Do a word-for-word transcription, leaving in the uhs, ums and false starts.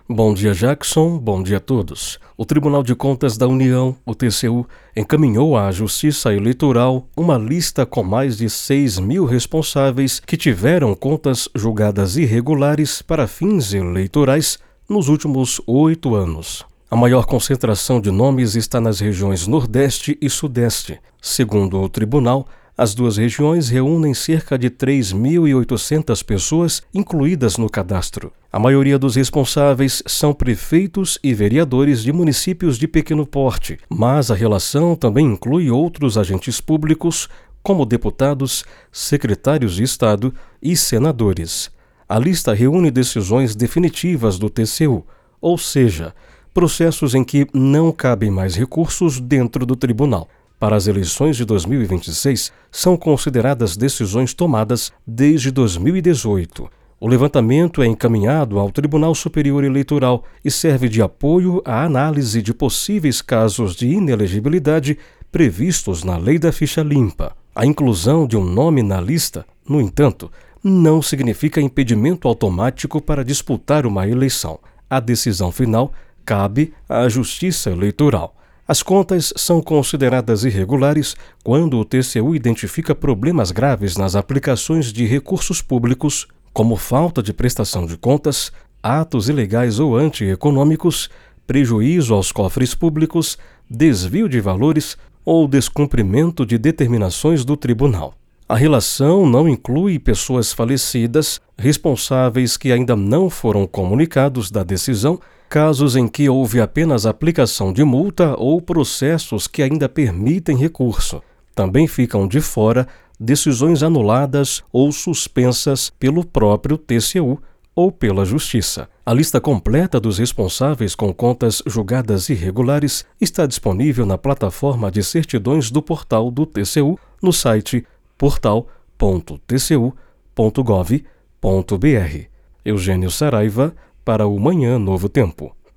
Bom dia, Jackson. Bom dia a todos. O Tribunal de Contas da União, o T C U, encaminhou à Justiça Eleitoral uma lista com mais de seis mil responsáveis que tiveram contas julgadas irregulares para fins eleitorais nos últimos oito anos. A maior concentração de nomes está nas regiões Nordeste e Sudeste. Segundo o tribunal, as duas regiões reúnem cerca de três mil e oitocentas pessoas incluídas no cadastro. A maioria dos responsáveis são prefeitos e vereadores de municípios de pequeno porte, mas a relação também inclui outros agentes públicos, como deputados, secretários de Estado e senadores. A lista reúne decisões definitivas do T C U, ou seja, processos em que não cabem mais recursos dentro do tribunal. Para as eleições de dois mil e vinte e seis, são consideradas decisões tomadas desde dois mil e dezoito. O levantamento é encaminhado ao Tribunal Superior Eleitoral e serve de apoio à análise de possíveis casos de inelegibilidade previstos na Lei da Ficha Limpa. A inclusão de um nome na lista, no entanto, não significa impedimento automático para disputar uma eleição. A decisão final cabe à Justiça Eleitoral. As contas são consideradas irregulares quando o T C U identifica problemas graves nas aplicações de recursos públicos, como falta de prestação de contas, atos ilegais ou antieconômicos, prejuízo aos cofres públicos, desvio de valores ou descumprimento de determinações do tribunal. A relação não inclui pessoas falecidas, responsáveis que ainda não foram comunicados da decisão, casos em que houve apenas aplicação de multa ou processos que ainda permitem recurso. Também ficam de fora decisões anuladas ou suspensas pelo próprio T C U ou pela Justiça. A lista completa dos responsáveis com contas julgadas irregulares está disponível na plataforma de certidões do portal do T C U no site portal ponto t c u ponto gov ponto b r. Eugênio Saraiva, para o Manhã Novo Tempo.